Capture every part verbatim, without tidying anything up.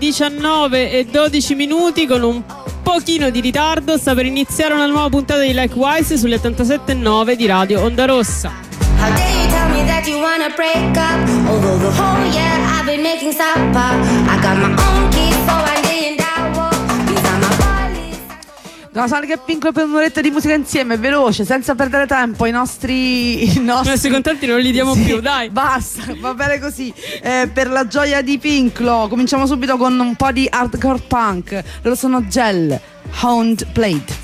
diciannove e dodici minuti, con un pochino di ritardo sta per iniziare una nuova puntata di Likewise sugli ottantasette e nove di Radio Onda Rossa. How dare you tell me that you wanna break up? Although the whole year I've been making supper. I got my own keys, so I'm laying down war. These are my bodies. No, Sonic e Pink per un'oretta di musica insieme, veloce, senza perdere tempo. I nostri i nostri I nostri contatti non li diamo sì, più, dai. Basta, va bene così. eh, Per la gioia di Pinklo cominciamo subito con un po' di hardcore punk. Loro sono Gel, Hound Blade.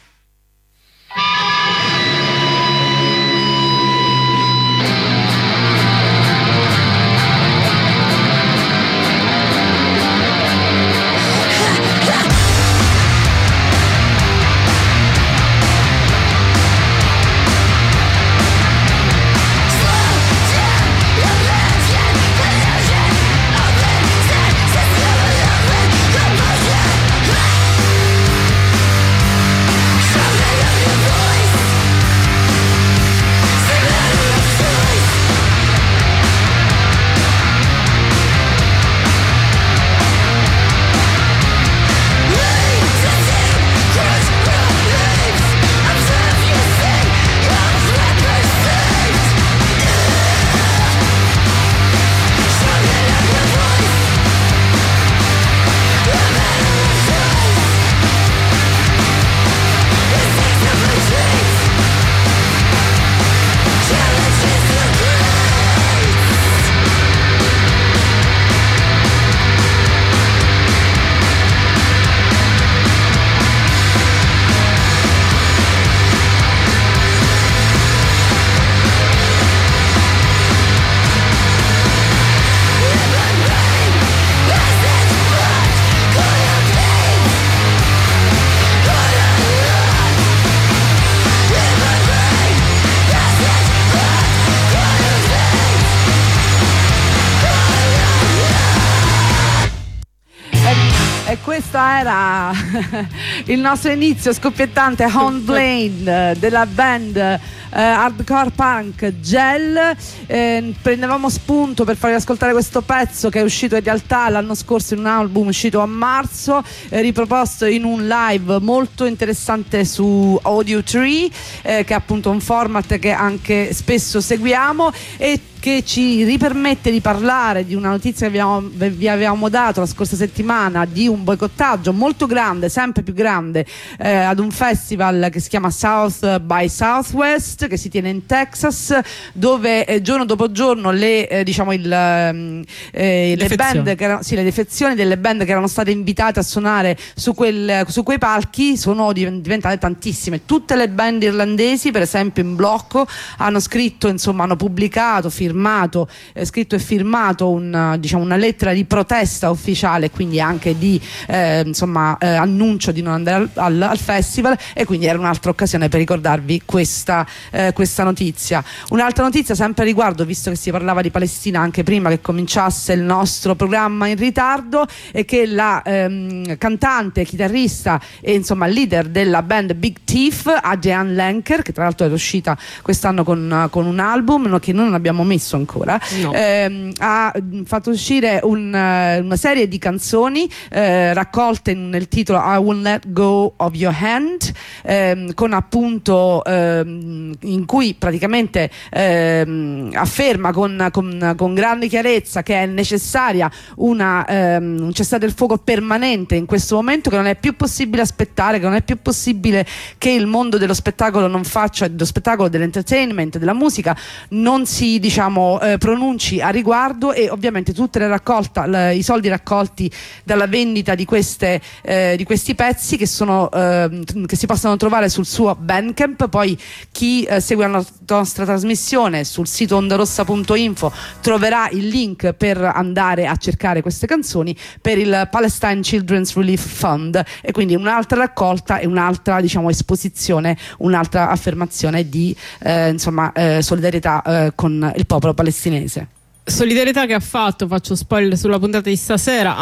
Questa era il nostro inizio scoppiettante Hound Blade della band eh, hardcore punk Gel. Eh, prendevamo spunto per farvi ascoltare questo pezzo che è uscito in realtà l'anno scorso in un album uscito a marzo, eh, riproposto in un live molto interessante su Audio tre, eh, che è appunto un format che anche spesso seguiamo e che ci ripermette di parlare di una notizia che abbiamo, vi avevamo dato la scorsa settimana, di un boicottaggio molto grande, sempre più grande, eh, ad un festival che si chiama South by Southwest, che si tiene in Texas, dove eh, giorno dopo giorno le eh, diciamo il, eh, le band che erano, sì, le defezioni delle band che erano state invitate a suonare su, quel, su quei palchi sono diventate tantissime. Tutte le band irlandesi, per esempio, in blocco hanno scritto, insomma, hanno pubblicato, firmato firmato, eh, scritto e firmato un, diciamo, una lettera di protesta ufficiale, quindi anche di eh, insomma eh, annuncio di non andare al, al, al festival, e quindi era un'altra occasione per ricordarvi questa, eh, questa notizia. Un'altra notizia sempre a riguardo, visto che si parlava di Palestina anche prima che cominciasse il nostro programma in ritardo, è che la ehm, cantante, chitarrista e insomma leader della band Big Thief, Adrienne Lenker, che tra l'altro era uscita quest'anno con, con un album che noi non abbiamo messo ancora, no. ehm, ha fatto uscire un, una serie di canzoni eh, raccolte nel titolo I Won't Let Go of Your Hand, ehm, con appunto ehm, in cui praticamente ehm, afferma con, con, con grande chiarezza che è necessaria una, ehm, un cessate il fuoco permanente in questo momento, che non è più possibile aspettare, che non è più possibile che il mondo dello spettacolo non faccia, dello spettacolo, dell'entertainment, della musica non si diciamo Eh, pronunci a riguardo, e ovviamente tutte le raccolta, le, i soldi raccolti dalla vendita di queste eh, di questi pezzi che sono eh, che si possono trovare sul suo Bandcamp. Poi chi eh, segue la nostra trasmissione sul sito ondarossa punto info troverà il link per andare a cercare queste canzoni per il Palestine Children's Relief Fund, e quindi un'altra raccolta e un'altra diciamo esposizione, un'altra affermazione di eh, insomma eh, solidarietà eh, con il popolo palestinese. Solidarietà che ha fatto, faccio spoiler sulla puntata di stasera,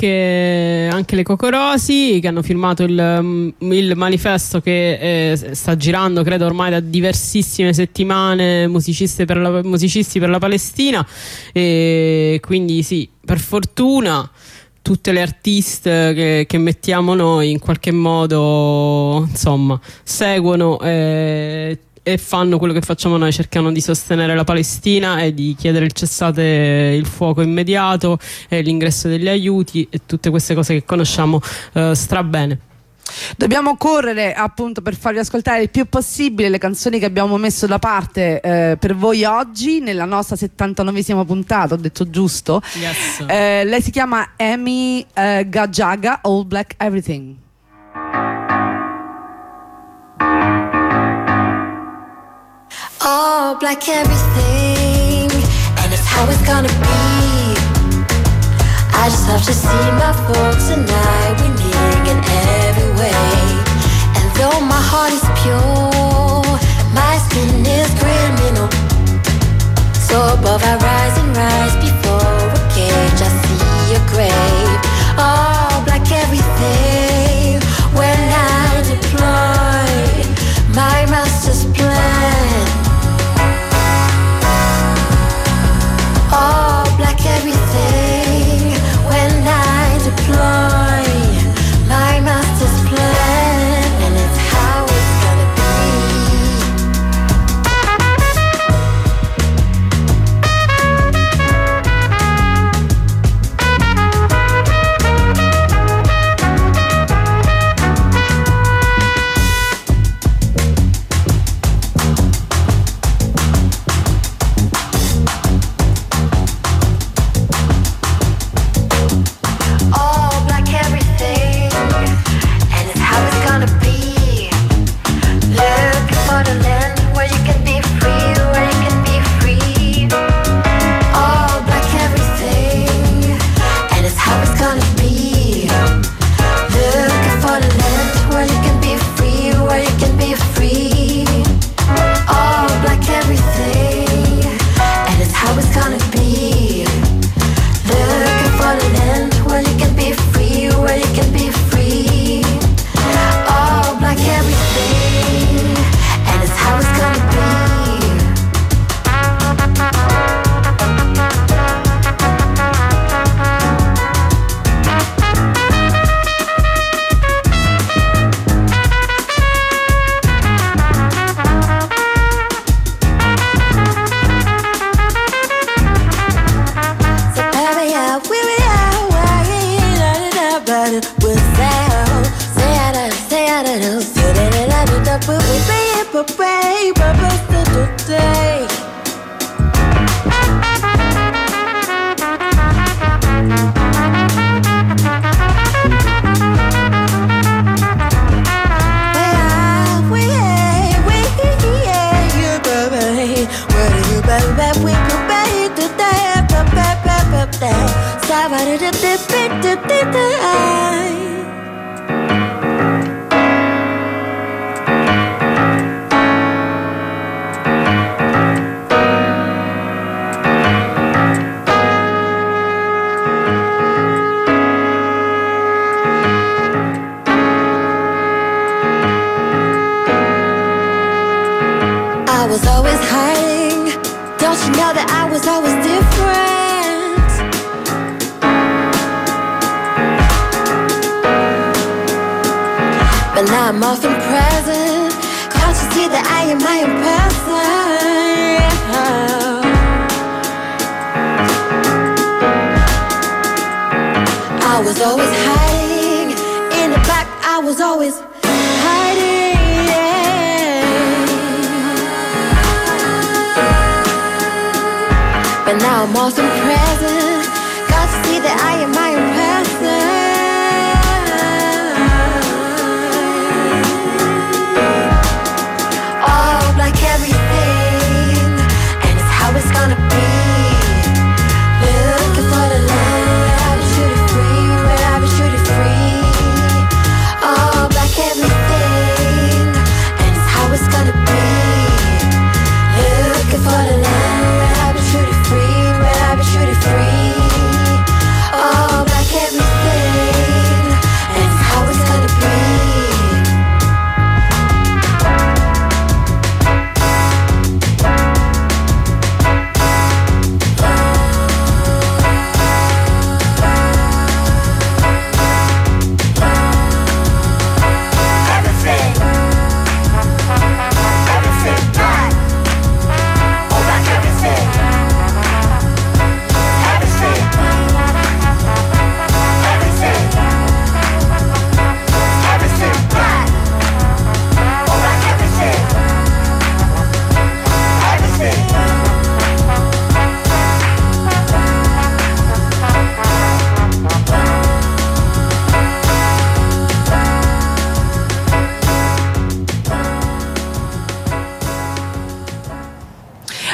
anche, anche le Cocorosi, che hanno firmato il, il manifesto che eh, sta girando credo ormai da diversissime settimane, musicisti per la, musicisti per la Palestina, e quindi sì, per fortuna tutte le artiste che, che mettiamo noi in qualche modo, insomma, seguono e, e fanno quello che facciamo noi, cercano di sostenere la Palestina e di chiedere il cessate il fuoco immediato e l'ingresso degli aiuti e tutte queste cose che conosciamo eh, strabene. Dobbiamo correre appunto per farvi ascoltare il più possibile le canzoni che abbiamo messo da parte eh, per voi oggi nella nostra settantanovesima puntata, ho detto giusto? Yes. Eh, lei si chiama Amy eh, Gajaga, All Black Everything. All black everything, and it's how it's gonna be. I just have to see my folks tonight, winning in every way. And though my heart is pure, my skin is criminal. So above I rise and rise, before a cage I see a grave. All black everything, when I deploy my master's plan. All black everything, when I deploy my master's plan, and it's how it's gonna be. Looking for the land where I'll be truly free, where I'll be truly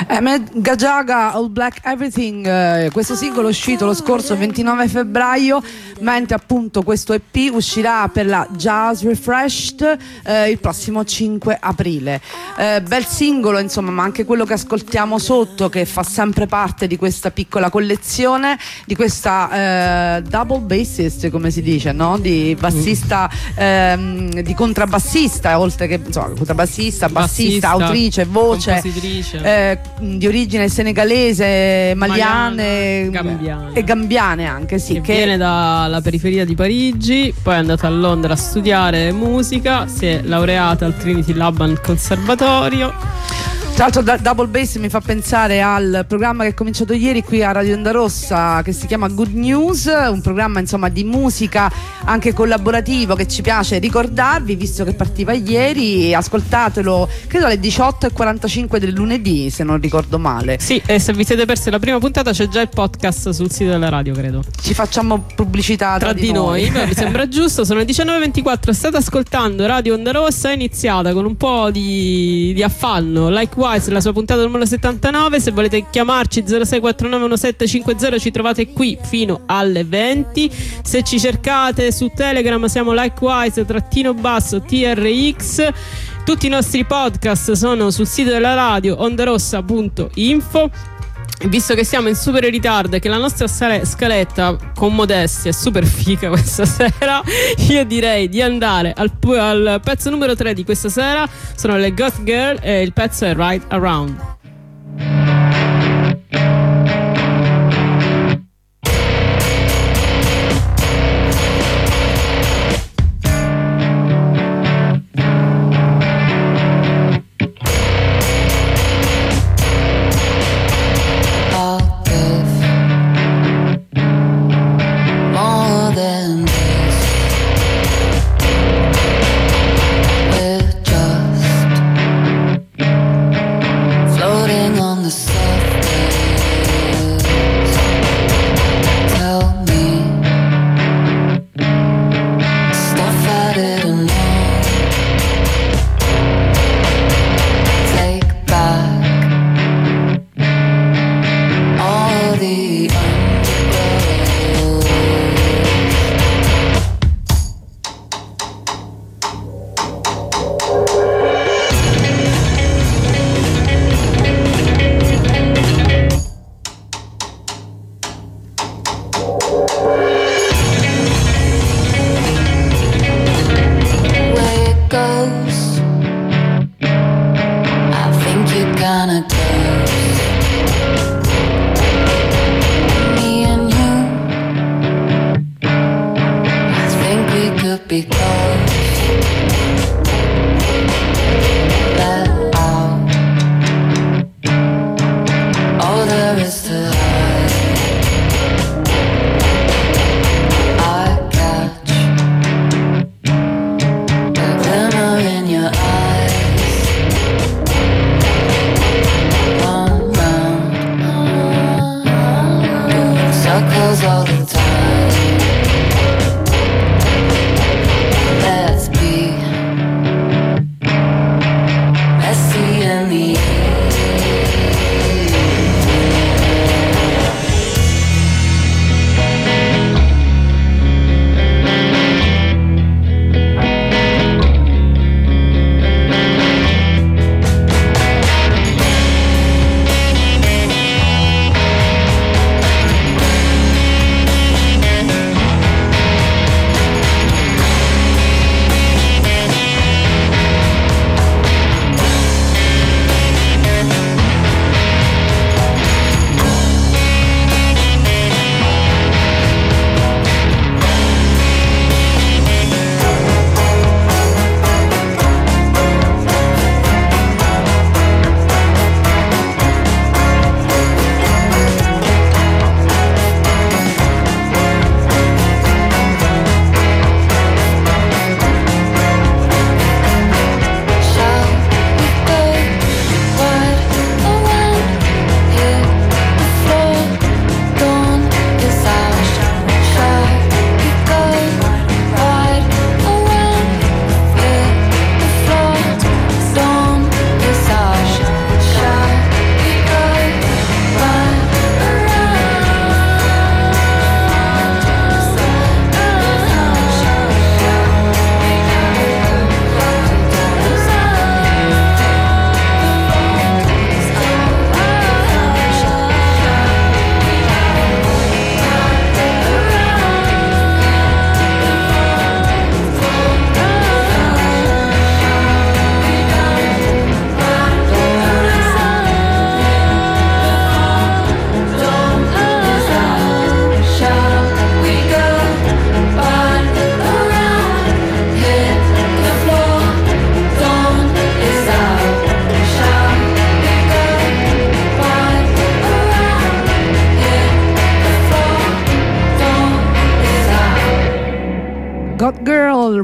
Ahmed Gajaga, All Black Everything, eh, questo singolo è uscito lo scorso ventinove febbraio, mentre appunto questo E P uscirà per la Jazz Refreshed eh, il prossimo cinque aprile. Eh, bel singolo insomma, ma anche quello che ascoltiamo sotto, che fa sempre parte di questa piccola collezione, di questa eh, double bassist, come si dice, no? Di bassista, ehm, di contrabbassista, oltre che insomma, contrabbassista, bassista, bassista, autrice, voce, eh, di origine senegalese, maliane, gambiane. e gambiane anche, sì, che, che viene dalla periferia di Parigi, poi è andata a Londra a studiare musica, si è laureata al Trinity Laban Conservatorio. Tra l'altro Double Bass mi fa pensare al programma che è cominciato ieri qui a Radio Onda Rossa, che si chiama Good News, un programma insomma di musica anche collaborativo che ci piace ricordarvi, visto che partiva ieri. Ascoltatelo, credo alle diciotto e quarantacinque del lunedì, se non ricordo male. Sì, e se vi siete persi la prima puntata c'è già il podcast sul sito della radio, credo. Ci facciamo pubblicità tra, tra di noi, noi. Mi sembra giusto. Sono le diciannove e ventiquattro, state ascoltando Radio Onda Rossa, è iniziata con un po' di, di affanno Likewise, la sua puntata numero settantanove. Se volete chiamarci zero sei quattro nove uno sette cinque zero, ci trovate qui fino alle venti. Se ci cercate su Telegram siamo Likewise trattino basso T R X. Tutti i nostri podcast sono sul sito della radio ondarossa punto info. Visto che siamo in super ritardo e che la nostra scaletta con modestia è super figa questa sera, io direi di andare al, al pezzo numero tre di questa sera. Sono le Goth Girl e il pezzo è Right Around.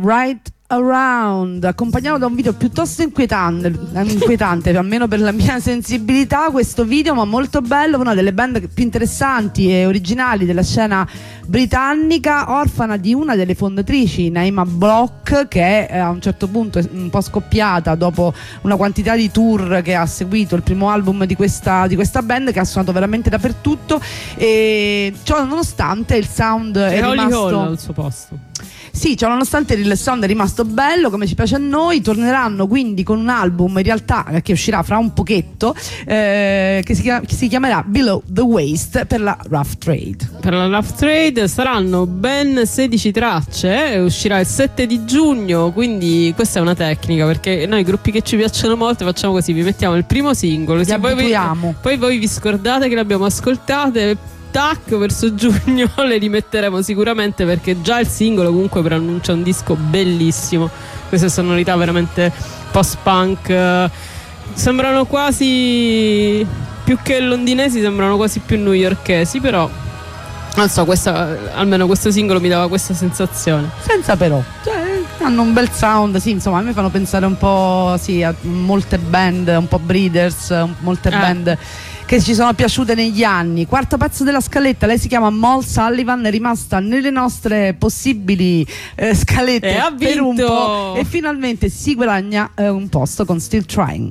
Right Around, accompagnato da un video piuttosto inquietante, inquietante almeno per la mia sensibilità questo video, ma molto bello, una delle band più interessanti e originali della scena britannica, orfana di una delle fondatrici, Naima Block, che a un certo punto è un po' scoppiata dopo una quantità di tour che ha seguito il primo album di questa, di questa band, che ha suonato veramente dappertutto, e ciò nonostante il sound e è rimasto Holly Hall al suo posto. Sì, cioè, nonostante il sound è rimasto bello come ci piace a noi, torneranno quindi con un album in realtà che uscirà fra un pochetto, eh, che, si chiama, che si chiamerà Below the Waist per la Rough Trade. Per la Rough Trade saranno ben sedici tracce, eh, uscirà il sette di giugno, quindi questa è una tecnica, perché noi gruppi che ci piacciono molto facciamo così: vi mettiamo il primo singolo, sì, poi, vi, poi voi vi scordate che l'abbiamo ascoltate, tac, verso giugno le rimetteremo sicuramente, perché già il singolo comunque preannuncia un disco bellissimo. Queste sonorità veramente post-punk, eh, sembrano quasi, più che londinesi, sembrano quasi più newyorkesi, però non so, questa, almeno questo singolo mi dava questa sensazione. Senza però, cioè, hanno un bel sound, sì, insomma, a me fanno pensare un po', sì, a molte band, un po' Breeders, molte eh. band che ci sono piaciute negli anni. Quarto pezzo della scaletta, lei si chiama Moll Sullivan, è rimasta nelle nostre possibili eh, scalette per un po', e finalmente si guadagna eh, un posto con Still Trying.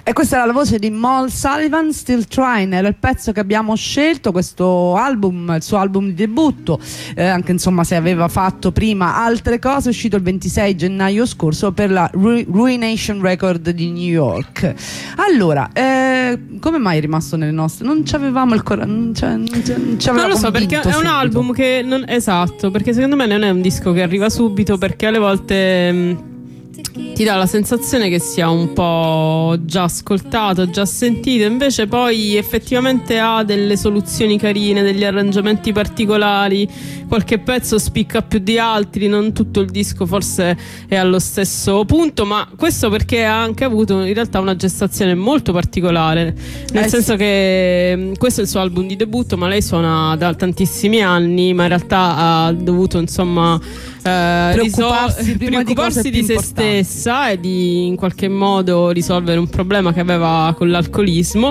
E questa era la voce di Moll Sullivan, Still Trying, era il pezzo che abbiamo scelto, questo album, il suo album di debutto, eh, anche insomma se aveva fatto prima altre cose, è uscito il ventisei gennaio scorso per la Ru- Ruination Record di New York. Allora, eh, come mai è rimasto nelle nostre? Non ci avevamo il coraggio, non, non, non, non lo so, perché è subito. un album che non, esatto, perché secondo me non è un disco che arriva subito, perché alle volte mh, ti dà la sensazione che sia un po' già ascoltato, già sentito, invece poi effettivamente ha delle soluzioni carine, degli arrangiamenti particolari, qualche pezzo spicca più di altri, non tutto il disco forse è allo stesso punto, ma questo perché ha anche avuto in realtà una gestazione molto particolare, nel eh senso sì. che questo è il suo album di debutto, ma lei suona da tantissimi anni, ma in realtà ha dovuto insomma eh, preoccuparsi, risol- prima preoccuparsi di, di, cose se più importanti. stessa e di in qualche modo risolvere un problema che aveva con l'alcolismo,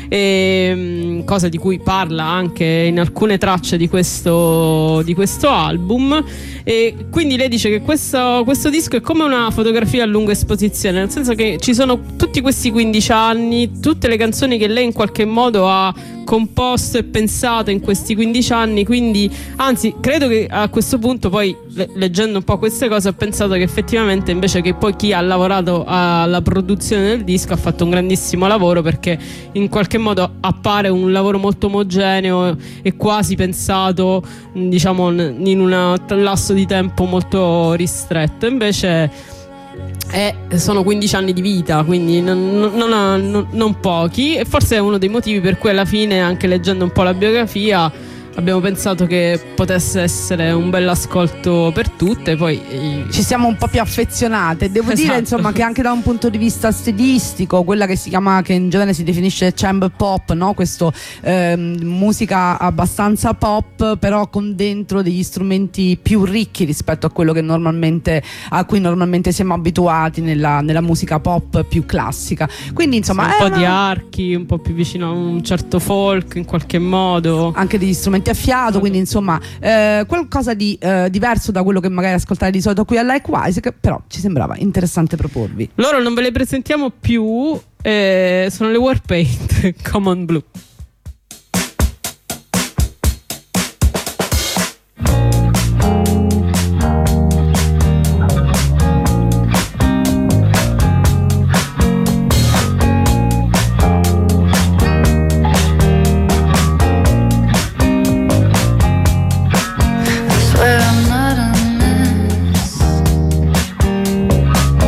e, cosa di cui parla anche in alcune tracce di questo, di questo album. E quindi lei dice che questo, questo disco è come una fotografia a lunga esposizione, nel senso che ci sono tutti questi quindici anni, tutte le canzoni che lei in qualche modo ha composto e pensato in questi quindici anni, quindi anzi credo che a questo punto poi le- leggendo un po' queste cose ho pensato che effettivamente invece che poi chi ha lavorato alla produzione del disco ha fatto un grandissimo lavoro, perché in qualche modo appare un lavoro molto omogeneo e quasi pensato diciamo in un lasso di tempo molto ristretto, invece Eh, sono quindici anni di vita, quindi non, non, non, non pochi, e forse è uno dei motivi per cui alla fine, anche leggendo un po' la biografia, abbiamo pensato che potesse essere un bel ascolto per tutte. Poi ci siamo un po' più affezionate. Devo esatto. dire insomma che anche da un punto di vista stilistico, quella che si chiama, che in genere si definisce chamber pop, no? Questo ehm, musica abbastanza pop, però con dentro degli strumenti più ricchi rispetto a quello che normalmente a cui normalmente siamo abituati nella, nella musica pop più classica. Quindi insomma un è po' una... di archi, un po' più vicino a un certo folk in qualche modo, anche degli strumenti a fiato, quindi insomma eh, qualcosa di eh, diverso da quello che magari ascoltare di solito qui a Likewise, che però ci sembrava interessante proporvi. Loro non ve le presentiamo più, eh, sono le Warpaint, Common Blue.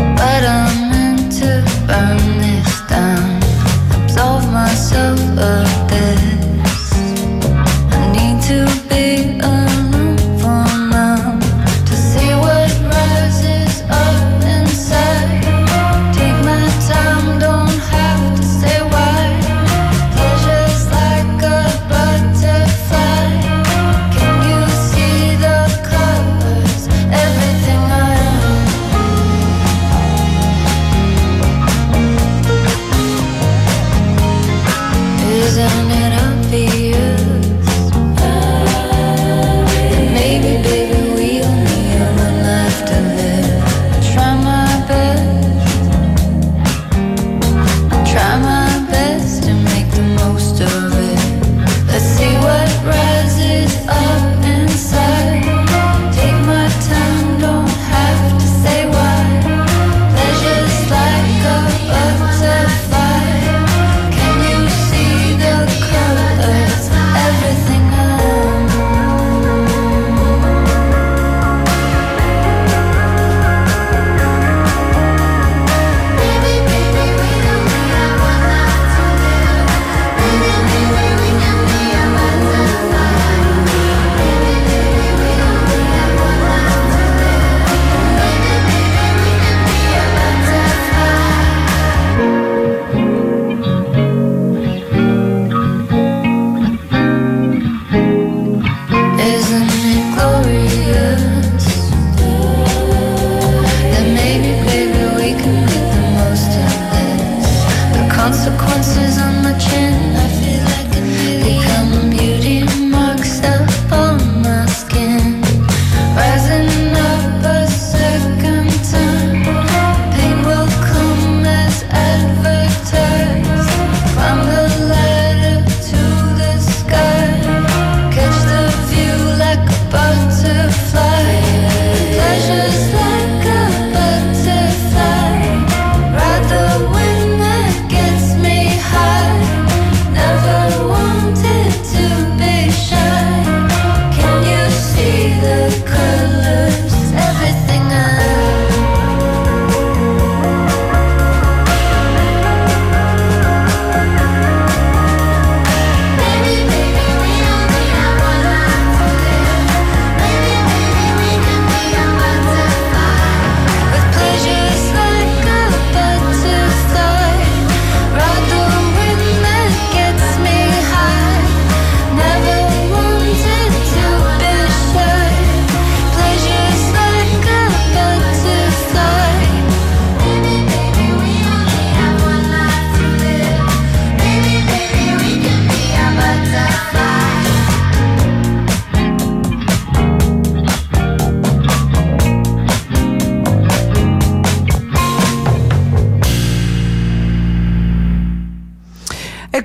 Burn this down, absolve myself of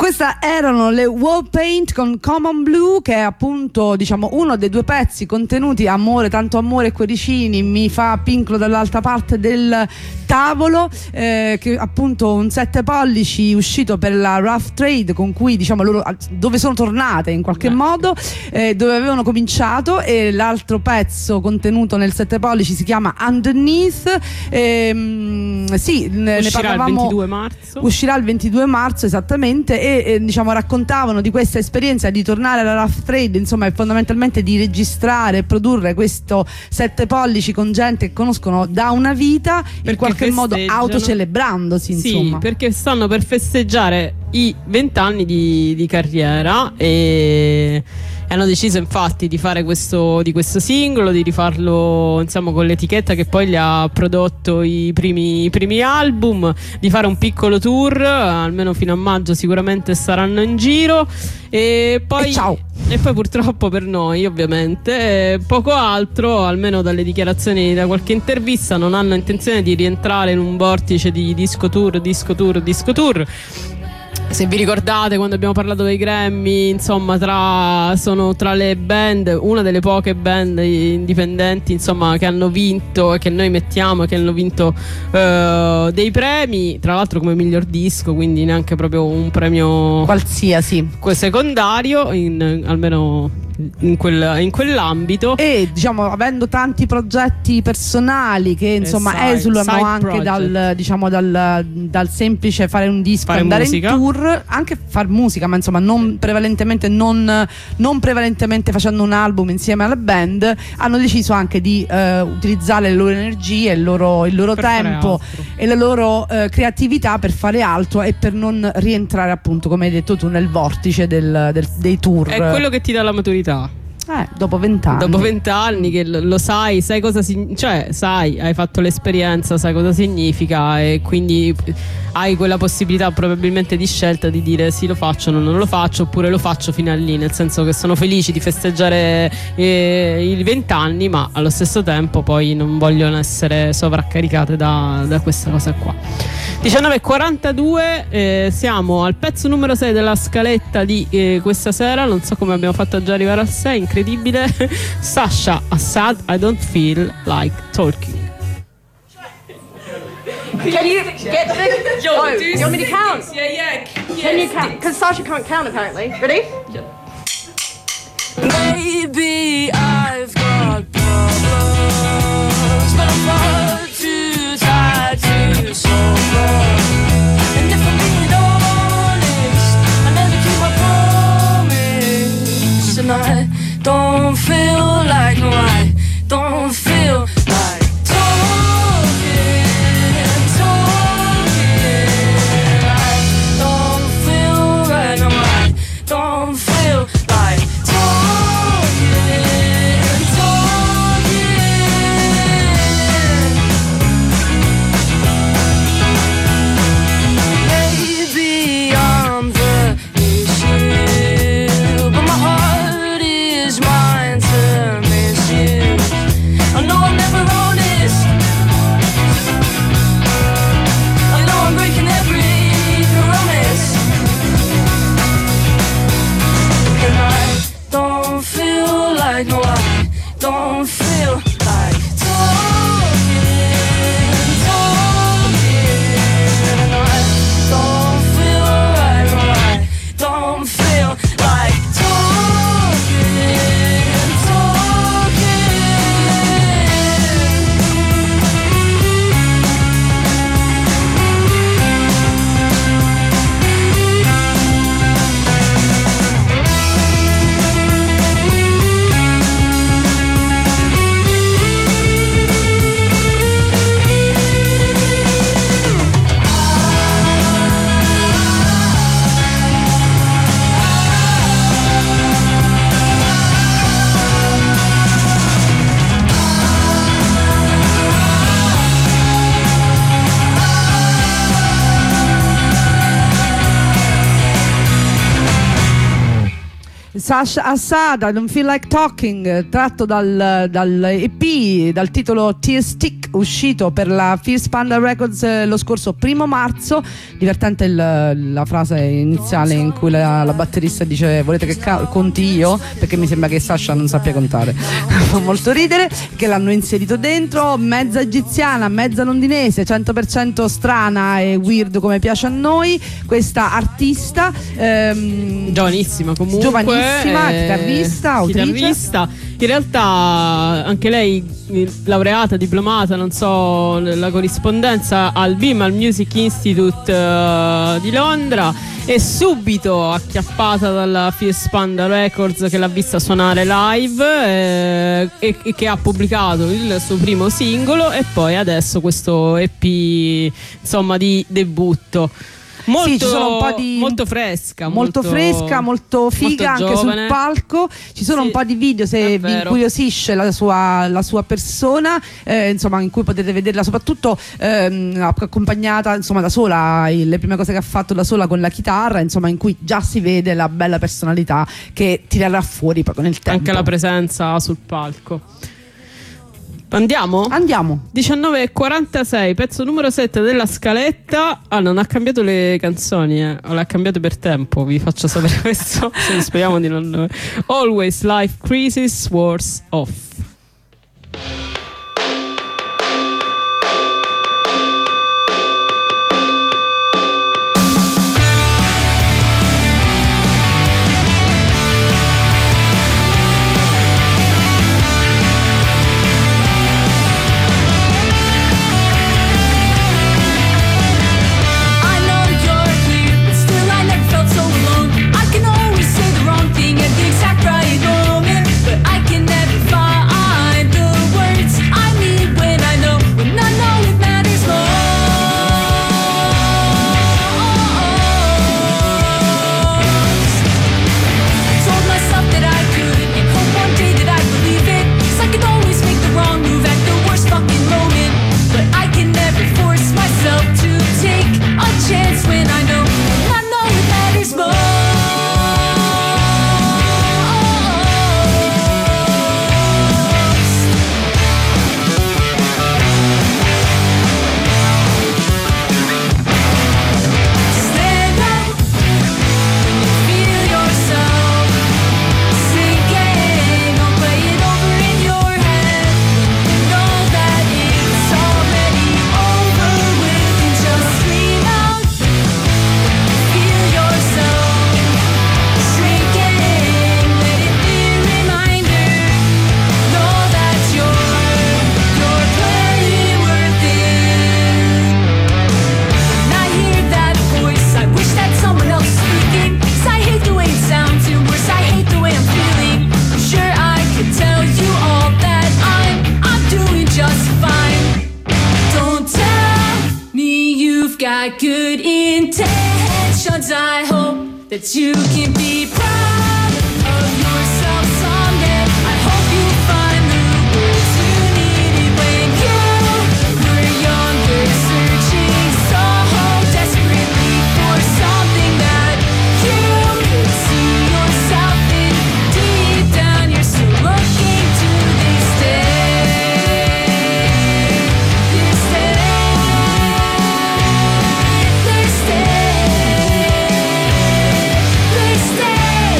Questa erano le Wall Paint con Common Blue, che è appunto, diciamo, uno dei due pezzi contenuti, Amore, tanto amore e cuoricini, mi fa pincolo dall'altra parte del tavolo, eh, che appunto un sette pollici uscito per la Rough Trade, con cui, diciamo, loro, dove sono tornate in qualche Beh. modo, eh, dove avevano cominciato. E l'altro pezzo contenuto nel sette pollici si chiama Underneath. ehm, sì, ne, ne parlavamo, il ventidue marzo. Uscirà il ventidue marzo, esattamente. E, e diciamo raccontavano di questa esperienza di tornare alla Rough Trade, insomma, e fondamentalmente di registrare e produrre questo sette pollici con gente che conoscono da una vita, perché in qualche modo autocelebrandosi, insomma. Sì, perché stanno per festeggiare i vent'anni di, di carriera e hanno deciso infatti di fare questo, di questo singolo, di rifarlo, insomma, con l'etichetta che poi gli ha prodotto i primi, i primi album, di fare un piccolo tour, almeno fino a maggio sicuramente saranno in giro, e poi, e ciao. E poi purtroppo per noi, ovviamente, poco altro, almeno dalle dichiarazioni, da qualche intervista, non hanno intenzione di rientrare in un vortice di disco tour, disco tour, disco tour. Se vi ricordate, quando abbiamo parlato dei Grammy, insomma, tra, sono tra le band, una delle poche band indipendenti, insomma, che hanno vinto e che noi mettiamo e che hanno vinto uh, dei premi, tra l'altro come miglior disco, quindi neanche proprio un premio qualsiasi, secondario, in, almeno in, quel, in quell'ambito. E, diciamo, avendo tanti progetti personali che, insomma, side, esulano side anche dal, diciamo, dal, dal semplice fare un disco, fare andare musica. in tour, anche far musica, ma insomma non prevalentemente non, non prevalentemente facendo un album insieme alla band, hanno deciso anche di eh, utilizzare le loro energie, il loro, il loro tempo e la loro eh, creatività per fare altro e per non rientrare, appunto, come hai detto tu, nel vortice del, del, dei tour. È quello che ti dà la maturità. Eh, dopo vent'anni. Dopo vent'anni che lo, lo sai, sai cosa significa, cioè sai, hai fatto l'esperienza, sai cosa significa, e quindi hai quella possibilità probabilmente di scelta di dire sì, lo faccio, no, non lo faccio, oppure lo faccio fino a lì, nel senso che sono felici di festeggiare eh, i vent'anni, ma allo stesso tempo poi non vogliono essere sovraccaricate da, da questa cosa qua. diciannove e quarantadue, eh, siamo al pezzo numero sei della scaletta di eh, questa sera. Non so come abbiamo fatto a già arrivare al sei, incredibile. Sasha Assad, I Don't Feel Like Talking. Can you get the... Yo, oh, do you want me to count? Yeah, yeah. Can you count? Because Sasha can't count, apparently. Ready? Yeah. Maybe I've got problems, but I'm far too tired to solve them. And if I'm being honest, I never keep my promise. And I don't feel like, no, I don't feel like talking, talking. I don't feel right, no, I don't feel like talking. Sasha Assad, I Don't Feel Like Talking, tratto dal, dal E P dal titolo Tear Stick, uscito per la Fierce Panda Records eh, lo scorso primo marzo. Divertente il, la frase iniziale in cui la, la batterista dice volete che ca- conti io, perché mi sembra che Sasha non sappia contare. Fa molto ridere che l'hanno inserito dentro, mezza egiziana, mezza londinese, cento per cento strana e weird come piace a noi questa artista, ehm, giovanissima comunque, giovanissima, eh, chitarrista, autrice. chitarrista. In realtà anche lei laureata, diplomata, non so la corrispondenza, al Bimal Music Institute uh, di Londra, e subito acchiappata dalla Fierce Panda Records che l'ha vista suonare live eh, e, e che ha pubblicato il suo primo singolo e poi adesso questo E P insomma di debutto. Molto, sì, ci sono un po' di, molto fresca, molto, molto fresca, molto figa, molto anche giovane. Sul palco. Ci sono sì, un po' di video se vi incuriosisce la sua, la sua persona, eh, insomma, in cui potete vederla soprattutto ehm, accompagnata, insomma, da sola, le prime cose che ha fatto da sola con la chitarra, insomma, in cui già si vede la bella personalità che tirerà fuori poi con il tempo. Anche la presenza sul palco. Andiamo? Andiamo. diciannove e quarantasei, pezzo numero sette della scaletta. Ah, non ha cambiato le canzoni, eh. O le ha cambiate per tempo, vi faccio sapere questo. Speriamo di non. Always Life Crisis Wars Off. got good intentions. I hope that you can be proud of yourself someday. I hope you find the words you needed when you were younger, searching so desperately for something that you could see yourself in. Deep down you're still looking to this day, this day, this day, this day.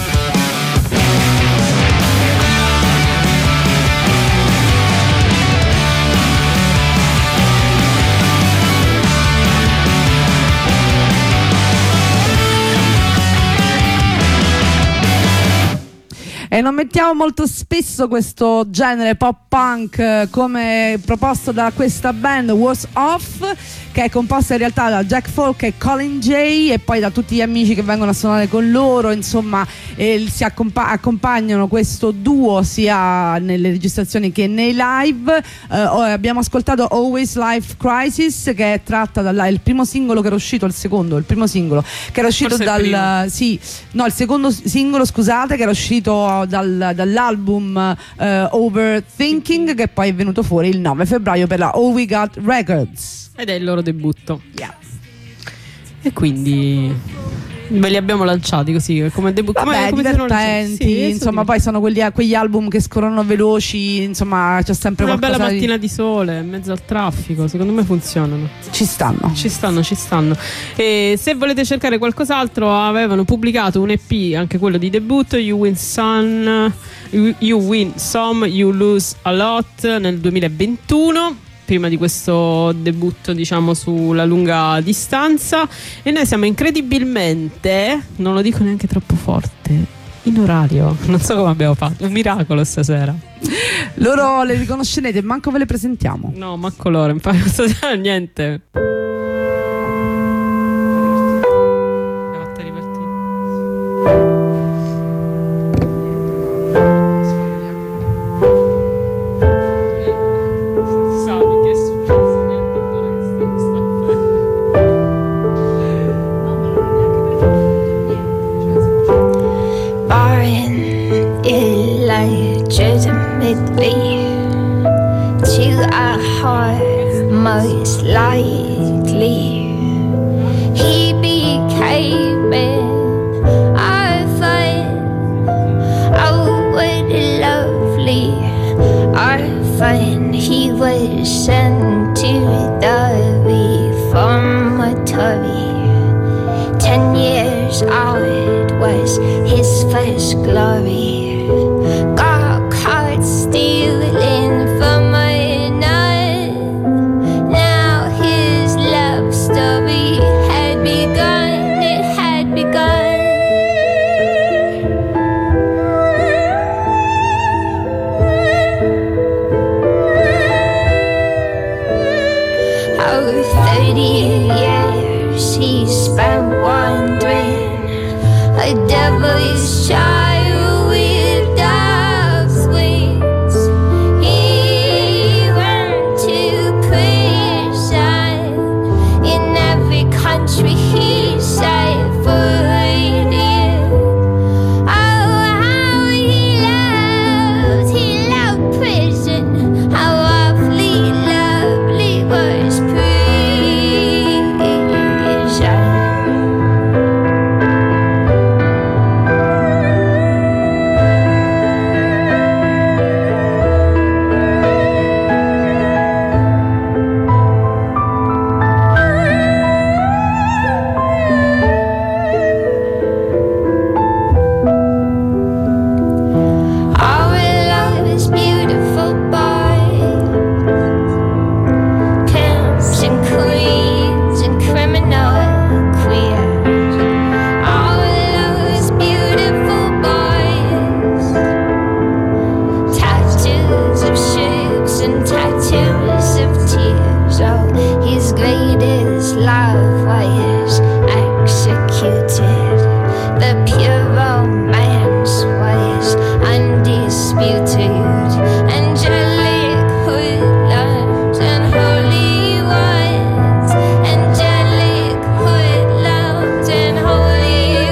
E non mettiamo molto spesso questo genere pop punk eh, come proposto da questa band Wars Off, che è composta in realtà da Jack Folk e Colin Jay, e poi da tutti gli amici che vengono a suonare con loro. Insomma, eh, si accompa- accompagnano questo duo sia nelle registrazioni che nei live. Eh, abbiamo ascoltato Always Life Crisis, che è tratta dal il primo singolo che era uscito, il secondo, il primo singolo che era uscito Forse il dal sì, no, il secondo singolo, scusate, che era uscito dal, dall'album uh, Overthinking, che poi è venuto fuori il nove febbraio per la All We Got Records. Ed è il loro debutto. Yeah. E quindi Ve li abbiamo lanciati così come debut. Vabbè, come, come divertenti, sì, insomma, poi sono quelli, quegli album che scorrono veloci, insomma, c'è sempre una qualcosa bella di- mattina di sole in mezzo al traffico, secondo me funzionano. Ci stanno. Ci stanno, ci stanno. E se volete cercare qualcos'altro, avevano pubblicato un E P, anche quello di debutto, You Win Some, You You Win Some, You Lose a Lot, nel duemilaventuno, prima di questo debutto, diciamo, sulla lunga distanza. E noi siamo incredibilmente, non lo dico neanche troppo forte, in orario. Non so come abbiamo fatto, un miracolo stasera. Loro le riconoscerete, manco ve le presentiamo. No, manco loro, infatti non so dire niente. Fatta ripartire. Sa che è successo, niente, allora che sta- sta Born illegitimately to a heart most likely he became an orphan. Oh, what a lovely orphan. He was sent to the reformatory. Ten years old was his first glory. Got caught stealing from a nun. Now his love story had begun. It had begun. Oh, thirty years he spent wandering, a devil's child with dove's wings. He went to prison in every country he set foot in. Oh, how he loved, he loved prison. How awfully lovely was prison. Our love is beautiful, boy. Pimps and queens and criminal queers. Our love is beautiful, boys. Tattoos of ships and tattoos of tears. Oh, his greatest love was executed. The pure romance was undisputed. Angelic hoodlums and holy ones. Angelic hoodlums and holy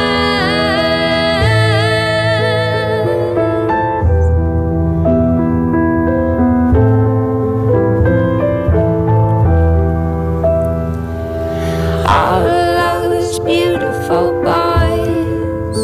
ones. All those beautiful boys,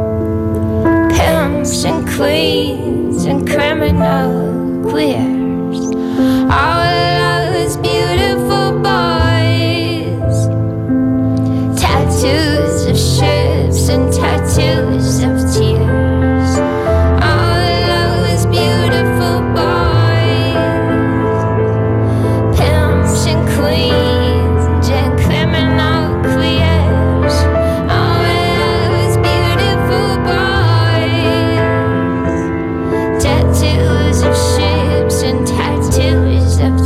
pimps and queens and criminal queers. All those beautiful boys, tattoos of ships and tattoos of tears. All those beautiful boys, pimps and queens and criminal queers. All those beautiful boys, tattoos of ships and tattoos of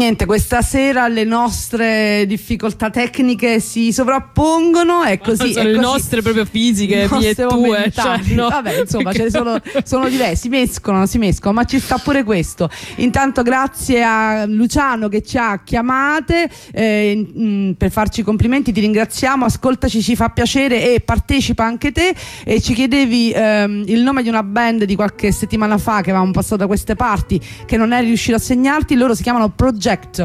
Niente, questa sera le nostre difficoltà tecniche si sovrappongono, è così. Sono è le così. nostre proprio fisiche, mie e tue, cioè, no. Vabbè, insomma, ce ne sono, sono diversi, si mescolano, si mescolano, ma ci sta pure questo. Intanto grazie a Luciano che ci ha chiamate eh, mh, per farci complimenti, ti ringraziamo, ascoltaci, ci fa piacere e partecipa anche te. E ci chiedevi ehm, il nome di una band di qualche settimana fa che avevamo passato da queste parti, che non eri riuscito a segnarti. Loro si chiamano Project.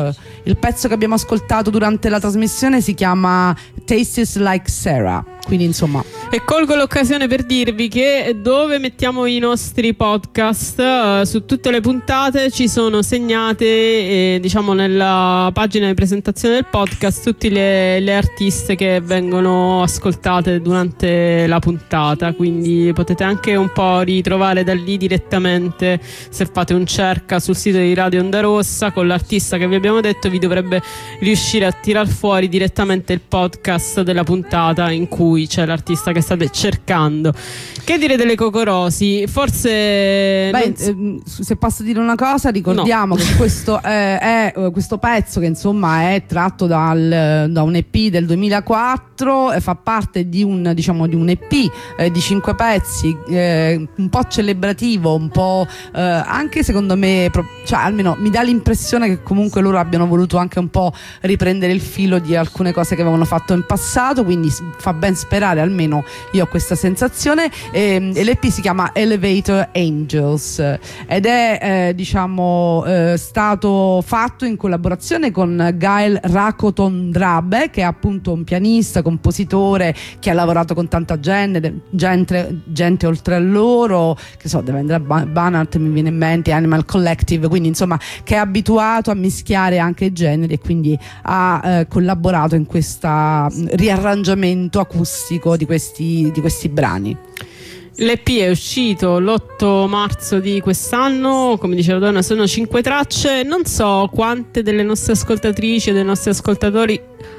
Il pezzo che abbiamo ascoltato durante la trasmissione si chiama Tastes Like Sarah. Quindi insomma, e colgo l'occasione per dirvi che dove mettiamo i nostri podcast, uh, su tutte le puntate ci sono segnate eh, diciamo nella pagina di presentazione del podcast tutte le, le artiste che vengono ascoltate durante la puntata, quindi potete anche un po' ritrovare da lì direttamente. Se fate un cerca sul sito di Radio Onda Rossa con l'artista che vi abbiamo detto, vi dovrebbe riuscire a tirar fuori direttamente il podcast della puntata in cui c'è l'artista che state cercando. Che dire delle Cocorosi? Forse beh, non... se posso dire una cosa, ricordiamo no. che questo è, è questo pezzo che insomma è tratto dal, da un E P del duemilaquattro, fa parte di un, diciamo, di un E P eh, di cinque pezzi, eh, un po' celebrativo, un po' eh, anche secondo me pro- cioè almeno mi dà l'impressione che comunque loro abbiano voluto anche un po' riprendere il filo di alcune cose che avevano fatto in passato, quindi fa ben sperare, almeno io ho questa sensazione. E, e l'E P si chiama Elevator Angels ed è eh, diciamo eh, stato fatto in collaborazione con Gail Rakotondrabe, che è appunto un pianista, compositore che ha lavorato con tanta gente, gente, gente oltre a loro, che so, Devendra Banhart mi viene in mente, Animal Collective, quindi insomma che è abituato a mischiare anche i generi e quindi ha eh, collaborato in questo riarrangiamento acustico di questi, di questi brani. L'E P è uscito l'otto marzo di quest'anno, come diceva Donna sono cinque tracce. Non so quante delle nostre ascoltatrici e dei nostri ascoltatori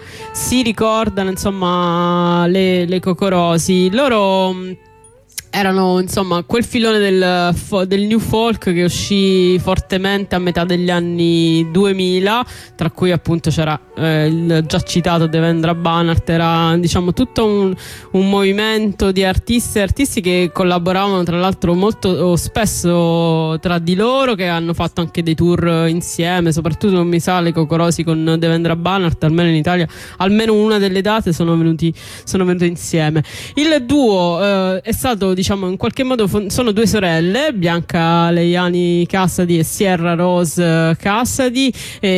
si ricordano insomma le, le Cocorosi. Loro erano insomma quel filone del, del new folk che uscì fortemente a metà degli anni duemila, tra cui appunto c'era eh, il già citato Devendra Banhart. Era diciamo tutto un, un movimento di artisti e artisti che collaboravano tra l'altro molto spesso tra di loro, che hanno fatto anche dei tour insieme, soprattutto non mi sa le Cocorosi con Devendra Banhart, almeno in Italia almeno una delle date sono venuti, sono venuti insieme. Il duo eh, è stato diciamo in qualche modo sono due sorelle, Bianca Leiani Cassady e Sierra Rose Cassady,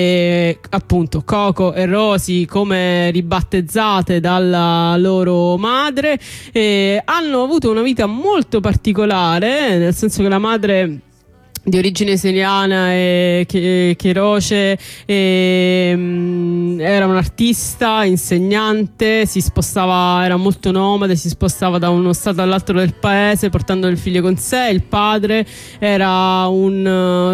e appunto Coco e Rosy come ribattezzate dalla loro madre, e hanno avuto una vita molto particolare, nel senso che la madre di origine siciliana e cheroce e, mh, era un artista, insegnante, si spostava, era molto nomade, si spostava da uno stato all'altro del paese portando il figlio con sé. Il padre era un,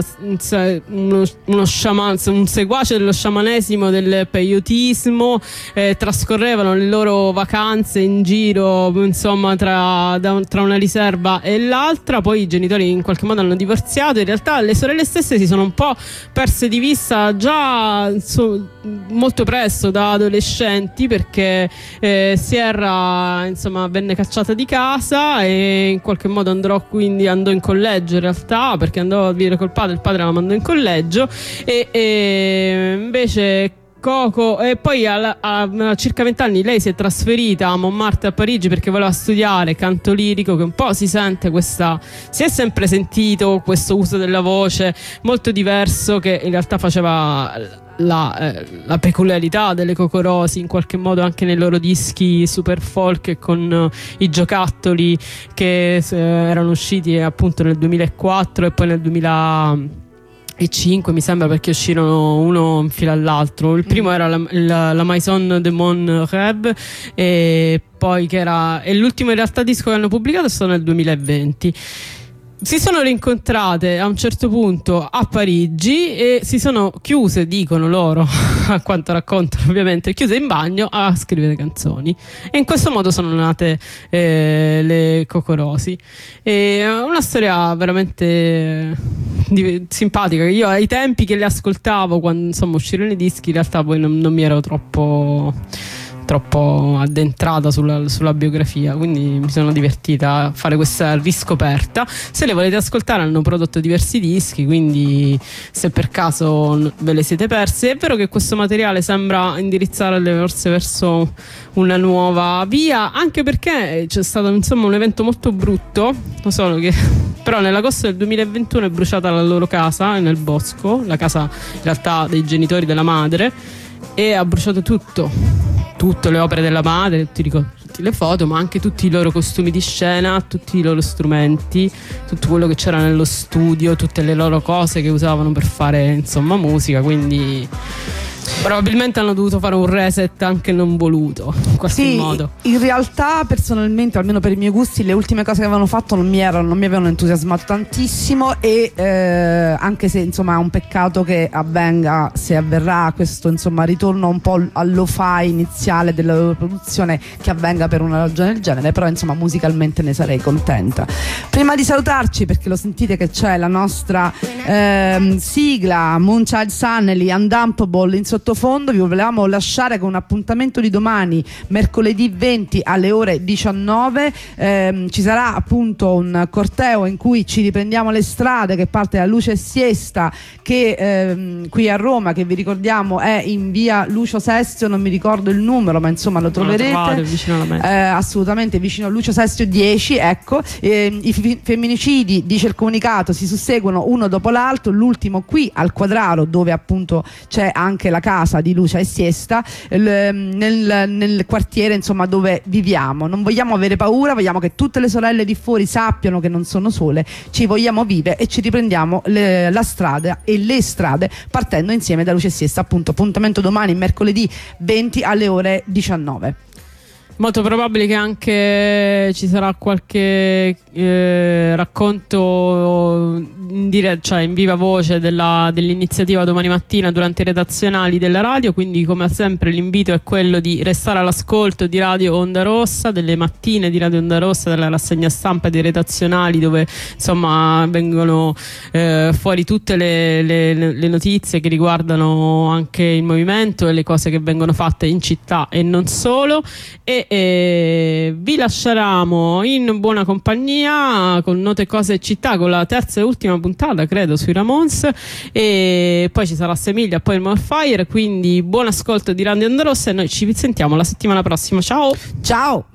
un uno, uno sciaman, un seguace dello sciamanesimo, del peyotismo, eh, trascorrevano le loro vacanze in giro insomma tra, da, tra una riserva e l'altra. Poi i genitori in qualche modo hanno divorziato. In realtà le sorelle stesse si sono un po' perse di vista già so, molto presto da adolescenti, perché eh, Sierra insomma venne cacciata di casa e in qualche modo andrò quindi andò in collegio in realtà, perché andò a vivere col padre, il padre la mandò in collegio e, e invece Coco, e poi a, a, a circa vent'anni lei si è trasferita a Montmartre a Parigi perché voleva studiare canto lirico, che un po' si sente questa, si è sempre sentito questo uso della voce molto diverso che in realtà faceva la, eh, la peculiarità delle Cocorosi in qualche modo anche nei loro dischi super folk e con uh, i giocattoli che eh, erano usciti appunto nel duemilaquattro e poi nel duemila e cinque mi sembra, perché uscirono uno in fila all'altro. Il primo era la, la, la Maison de Mon Rêve, e poi che era, e l'ultimo in realtà disco che hanno pubblicato è stato nel duemilaventi. si sono rincontrate a un certo punto a Parigi e si sono chiuse, dicono loro, a quanto raccontano ovviamente, chiuse in bagno a scrivere canzoni, e in questo modo sono nate eh, le Cocorosi. E una storia veramente di- simpatica. Io ai tempi che le ascoltavo, quando insomma uscirono i dischi, in realtà poi non, non mi ero troppo troppo addentrata sulla, sulla biografia, quindi mi sono divertita a fare questa riscoperta. Se le volete ascoltare, hanno prodotto diversi dischi, quindi se per caso ve le siete perse. È vero che questo materiale sembra indirizzare le forse verso una nuova via, anche perché c'è stato insomma un evento molto brutto, lo so che però nell'agosto del duemilaventuno è bruciata la loro casa nel bosco, la casa in realtà dei genitori della madre, e ha bruciato tutto tutte le opere della madre, tutti, tutte le foto, ma anche tutti i loro costumi di scena, tutti i loro strumenti, tutto quello che c'era nello studio, tutte le loro cose che usavano per fare insomma musica, quindi probabilmente hanno dovuto fare un reset anche non voluto in qualche sì, modo. In realtà personalmente, almeno per i miei gusti, le ultime cose che avevano fatto non mi, erano, non mi avevano entusiasmato tantissimo, e eh, anche se insomma è un peccato che avvenga, se avverrà questo insomma ritorno un po' allo fi iniziale della loro produzione, che avvenga per una ragione del genere, però insomma musicalmente ne sarei contenta. Prima di salutarci, perché lo sentite che c'è la nostra ehm, sigla Moonchild Sunnelly Undumpable in sottofondo, vi volevamo lasciare con un appuntamento di domani, mercoledì venti alle ore diciannove. Eh, ci sarà appunto un corteo in cui ci riprendiamo le strade, che parte da Luce e Siesta, che ehm, qui a Roma, che vi ricordiamo è in via Lucio Sestio, non mi ricordo il numero, ma insomma lo troverete. Lo trovate, vicino alla metro. Eh, assolutamente vicino a Lucio Sestio dieci, ecco. Eh, i fi- femminicidi, dice il comunicato, si susseguono uno dopo l'altro, l'ultimo qui al Quadraro, dove appunto c'è anche la casa di Lucia e Siesta, nel, nel quartiere insomma dove viviamo. Non vogliamo avere paura, vogliamo che tutte le sorelle di fuori sappiano che non sono sole, ci vogliamo vive e ci riprendiamo le, la strada e le strade partendo insieme da Luce e Siesta. Appunto, appuntamento domani mercoledì venti alle ore diciannove. Molto probabile che anche ci sarà qualche eh, racconto in, dire, cioè in viva voce della, dell'iniziativa domani mattina durante i redazionali della radio, quindi come sempre l'invito è quello di restare all'ascolto di Radio Onda Rossa, delle mattine di Radio Onda Rossa, della rassegna stampa e dei redazionali, dove insomma vengono eh, fuori tutte le, le, le notizie che riguardano anche il movimento e le cose che vengono fatte in città e non solo. E E vi lasceremo in buona compagnia con Note, Cose e Città, con la terza e ultima puntata credo sui Ramones, e poi ci sarà Semiglia, poi il Morfire. Quindi buon ascolto di Radio Onda Rossa e noi ci sentiamo la settimana prossima. Ciao Ciao.